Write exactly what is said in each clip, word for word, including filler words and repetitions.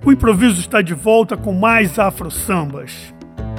O improviso está de volta com mais afro-sambas.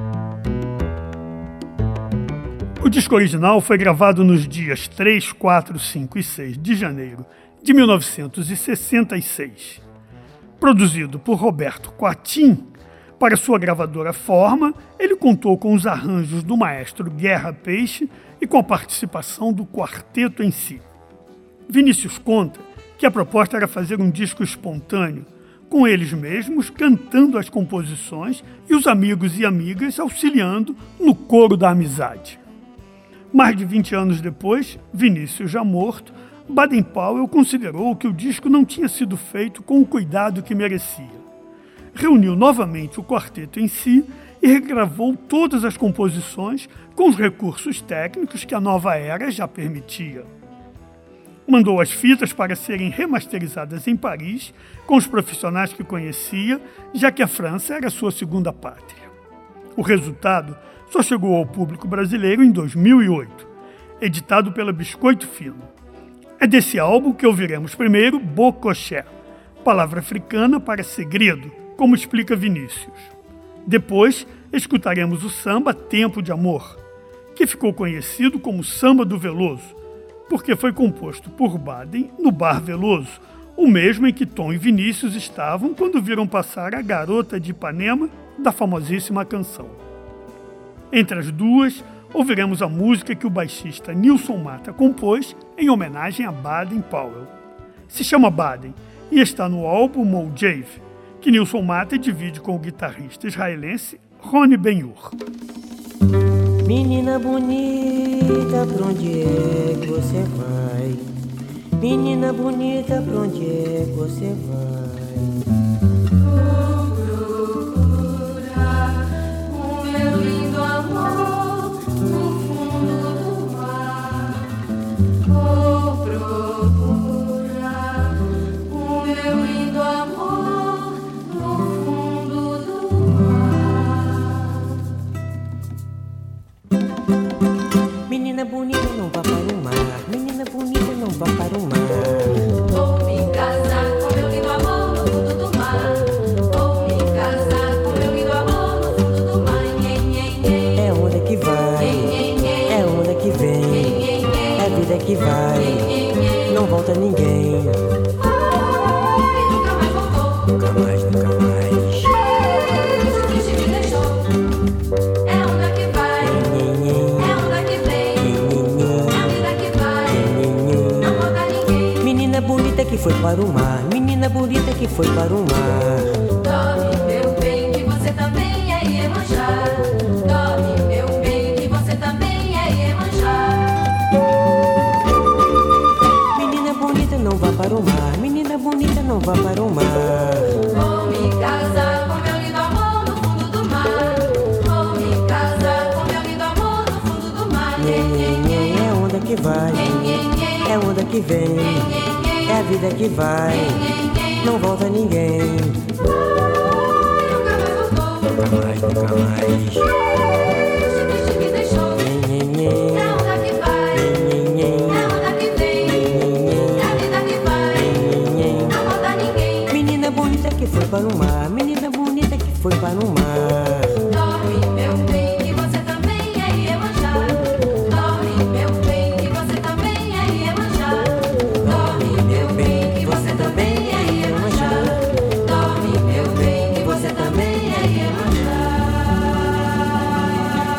O disco original foi gravado nos dias três, quatro, cinco e seis de janeiro de mil novecentos e sessenta e seis. Produzido por Roberto Coatim, para sua gravadora Forma, ele contou com os arranjos do maestro Guerra Peixe e com a participação do quarteto em si. Vinícius conta que a proposta era fazer um disco espontâneo, com eles mesmos cantando as composições e os amigos e amigas auxiliando no coro da amizade. Mais de vinte anos depois, Vinícius já morto, Baden-Powell considerou que o disco não tinha sido feito com o cuidado que merecia. Reuniu novamente o quarteto em si e regravou todas as composições com os recursos técnicos que a nova era já permitia. Mandou as fitas para serem remasterizadas em Paris com os profissionais que conhecia, já que a França era sua segunda pátria. O resultado só chegou ao público brasileiro em dois mil e oito, editado pela Biscoito Fino. É desse álbum que ouviremos primeiro Bocoché, palavra africana para segredo, como explica Vinícius. Depois, escutaremos o samba Tempo de Amor, que ficou conhecido como Samba do Veloso, porque foi composto por Baden no Bar Veloso, o mesmo em que Tom e Vinícius estavam quando viram passar a Garota de Ipanema da famosíssima canção. Entre as duas, ouviremos a música que o baixista Nilson Mata compôs em homenagem a Baden-Powell. Se chama Baden e está no álbum Mojave, que Nilson Mata divide com o guitarrista israelense Rony Ben-Hur. Menina bonita, pra onde é que você vai? Menina bonita, pra onde é que você vai? Vou procurar o meu lindo amor no fundo do mar. Vou procurar o meu lindo amor no fundo do mar. Menina bonita, não vá para o mar. Menina bonita, não vá para o mar. Vou me casar com meu lindo amor no fundo do mar. Vou me casar com meu lindo amor no fundo do mar. Nhê, nhê, nhê. É onda que vai, Nhê, nhê, é onda que vem, nhê, nhê. é vida que vai, não volta ninguém. Ai, nunca mais voltou. Nunca mais, nunca mais. Muito triste me deixou. É onda que vai, é onda que vem. É vida que vai, não volta ninguém. Menina bonita que foi para o mar, menina bonita que foi para o mar. Dorme, meu bem, que você também é Iemanjá. Dorme, meu bem, que você também é Iemanjá. Menina bonita não vá para o mar, menina bonita não vá para o mar. Vou me casar com meu lindo amor no fundo do mar. Vou me casar com meu lindo amor no fundo do mar. Nhê, nhê, nhê, é onda que vai, é onda que vem, é a vida que vai, não volta ninguém. Nunca mais voltou. Nunca mais, nunca mais. Triste, triste me deixou. Nhê, nhê, nhê, É onda que vai, nhê, nhê, é onda que vem. É a vida que vai, nhê. não volta ninguém. Menina bonita que foi para o mar, menina bonita que foi para o mar. Dorme, meu bem, que você também é Iemanjá. Dorme, meu bem, que você também é Iemanjá. Dorme, meu bem, que você também é Iemanjá. Dorme, meu bem, que você também é Iemanjá.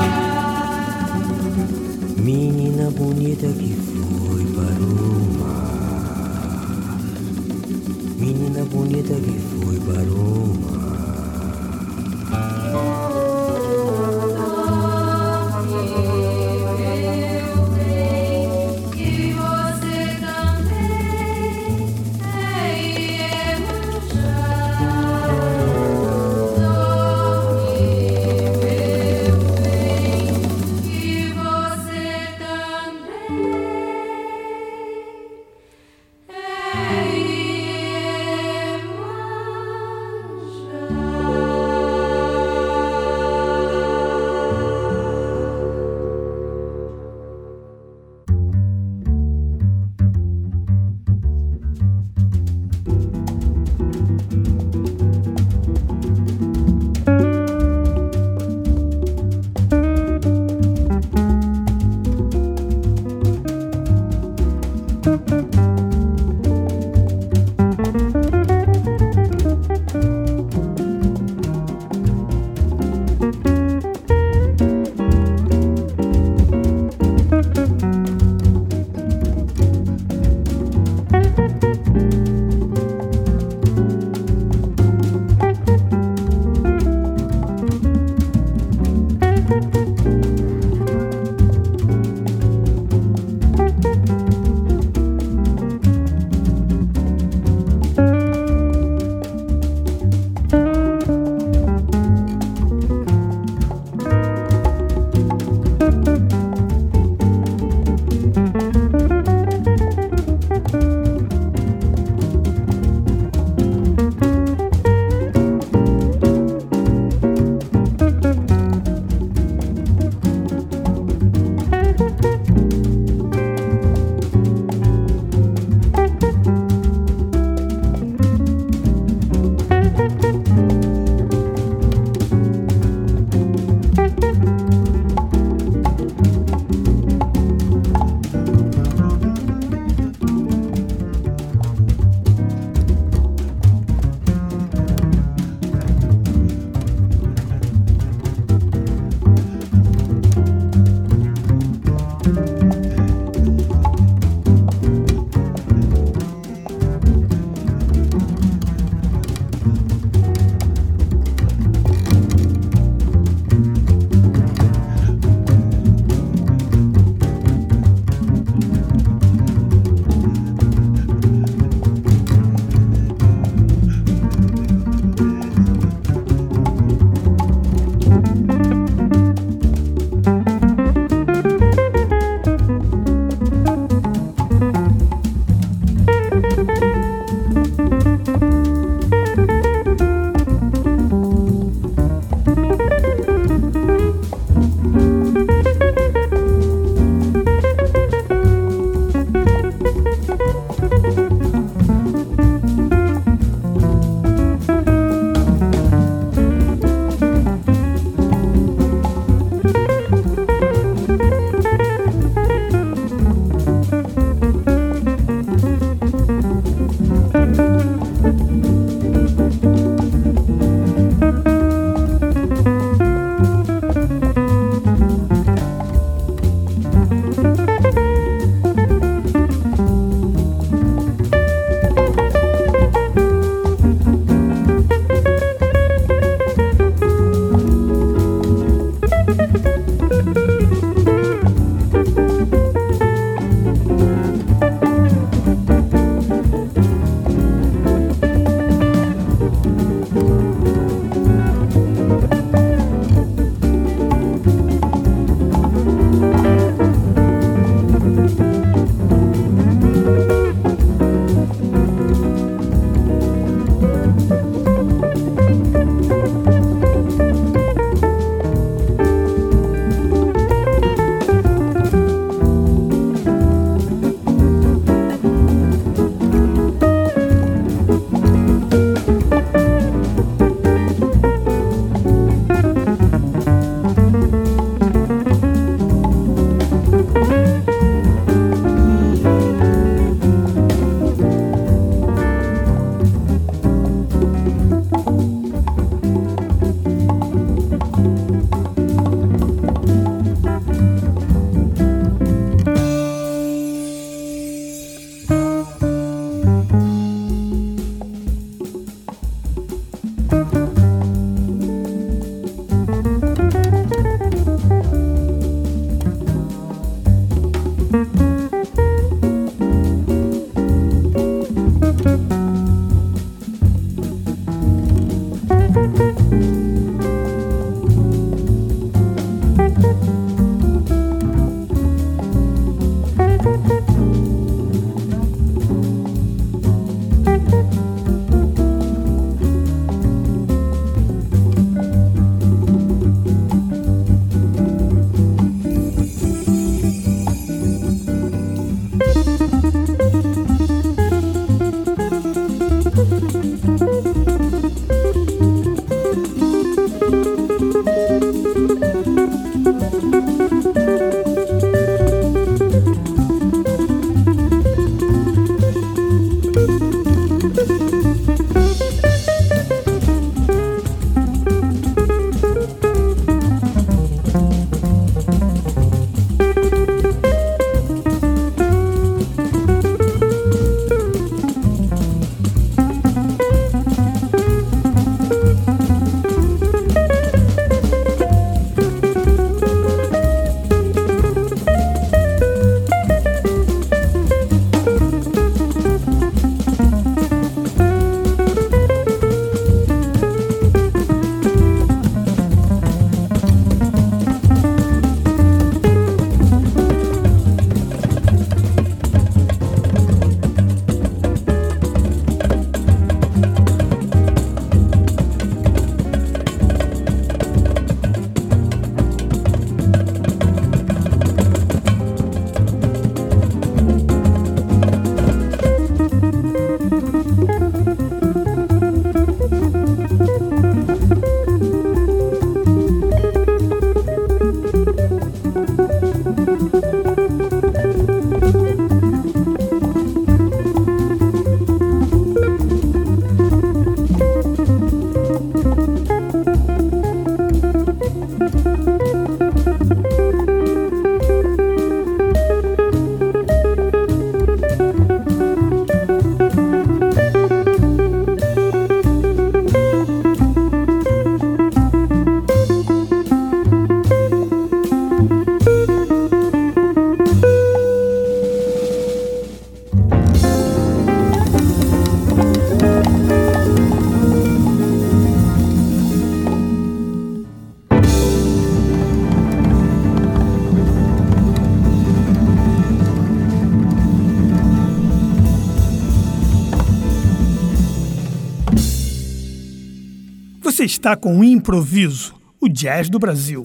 Você está com o Improviso, o jazz do Brasil.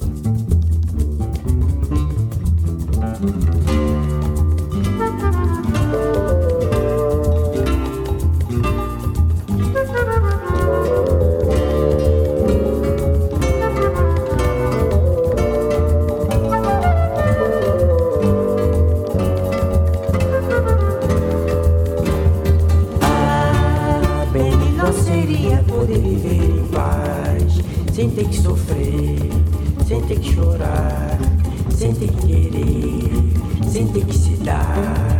Sem ter que sofrer, sem ter que chorar, sem ter que querer, sem ter que se dar.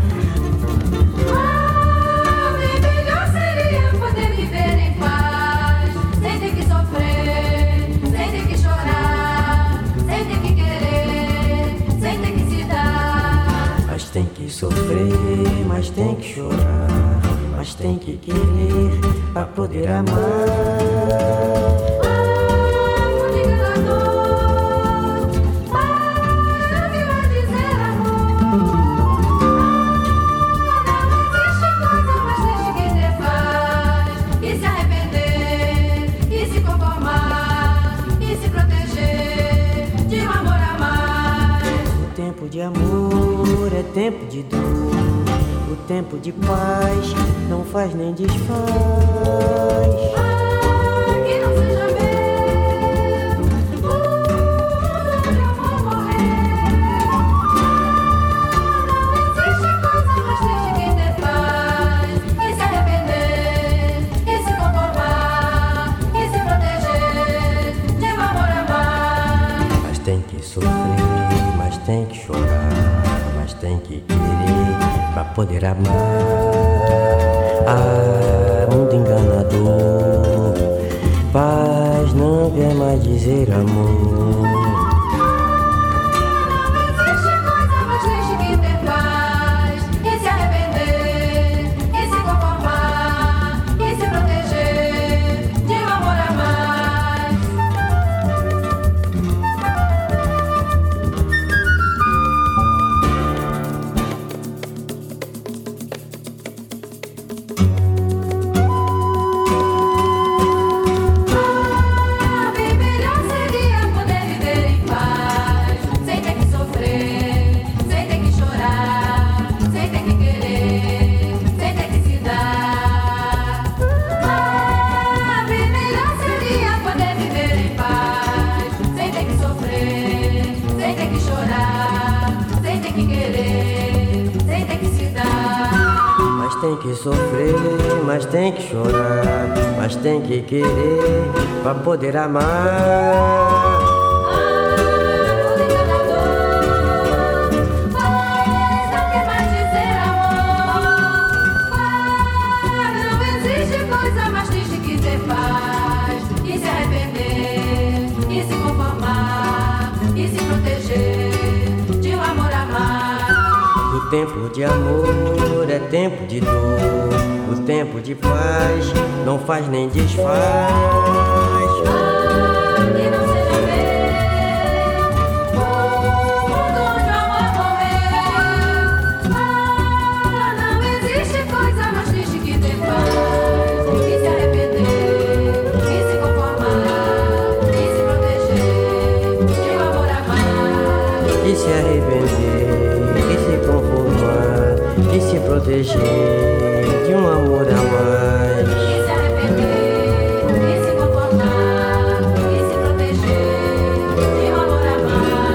Ah, bem melhor seria poder viver em paz, sem ter que sofrer, sem ter que chorar, sem ter que querer, sem ter que se dar. Mas tem que sofrer, mas tem que chorar, mas tem que querer pra poder amar. De amor é tempo de dor, o tempo de paz não faz nem desfaz. Ah, que não seja meu, o mundo onde eu vou morrer. Ah, não existe coisa mais triste que ter paz, e se arrepender, e se conformar, e se proteger de um amor a mais. Mas tem que sofrer, mas tem que chorar, mas tem que querer pra poder amar. Ah, mundo enganador, paz não quer mais dizer amor. Não existe coisa mais triste que ter paz, e se arrepender, e se conformar, e se proteger de um amor a mais. Tem que sofrer, mas tem que chorar, mas tem que querer pra poder amar. Ah, mundo enganador, paz não quer mais dizer amor. Ah, não existe coisa mais triste que ter paz, e se arrepender, e se conformar, e se proteger de um amor a mais. O tempo de amor é tempo de dor, o tempo de paz não faz nem desfaz. Ah, que não seja meu, o mundo onde o amor morreu. Ah, não existe coisa mais triste que ter paz, e se arrepender, e se conformar, e se proteger de um amor a mais. E se arrepender, e se conformar, e se proteger de um amor a mais. E se arrepender, e se conformar, e se proteger de um amor a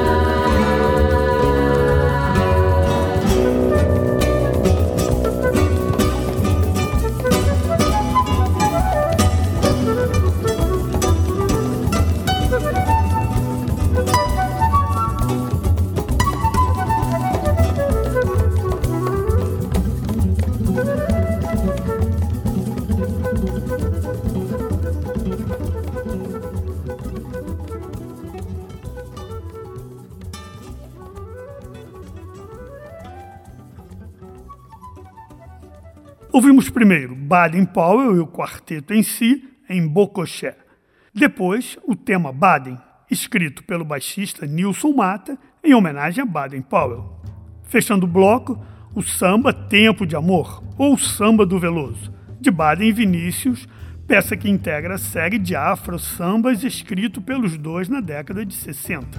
Ouvimos primeiro Baden Powell e o quarteto em si, em Bocoché. Depois, o tema Baden, escrito pelo baixista Nilson Mata, em homenagem a Baden Powell. Fechando o bloco, o samba Tempo de Amor, ou Samba do Veloso, de Baden e Vinícius, peça que integra a série de afro-sambas escrito pelos dois na década de sessenta.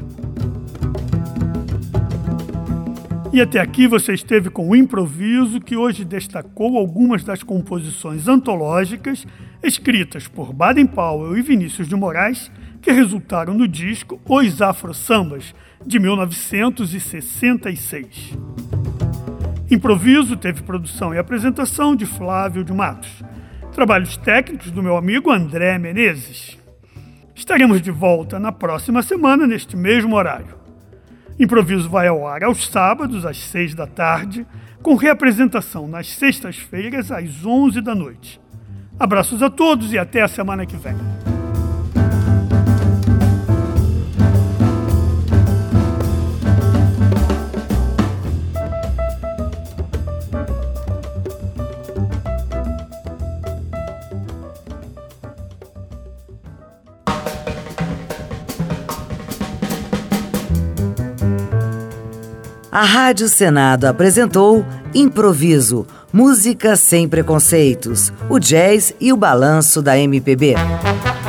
E até aqui você esteve com o Improviso, que hoje destacou algumas das composições antológicas escritas por Baden Powell e Vinícius de Moraes, que resultaram no disco Os Afro-Sambas, de mil novecentos e sessenta e seis. Improviso teve produção e apresentação de Flávio de Matos. Trabalhos técnicos do meu amigo André Menezes. Estaremos de volta na próxima semana, neste mesmo horário. Improviso vai ao ar aos sábados, às seis da tarde, com reapresentação nas sextas-feiras, às onze da noite. Abraços a todos e até a semana que vem. A Rádio Senado apresentou Improviso, música sem preconceitos, o jazz e o balanço da M P B.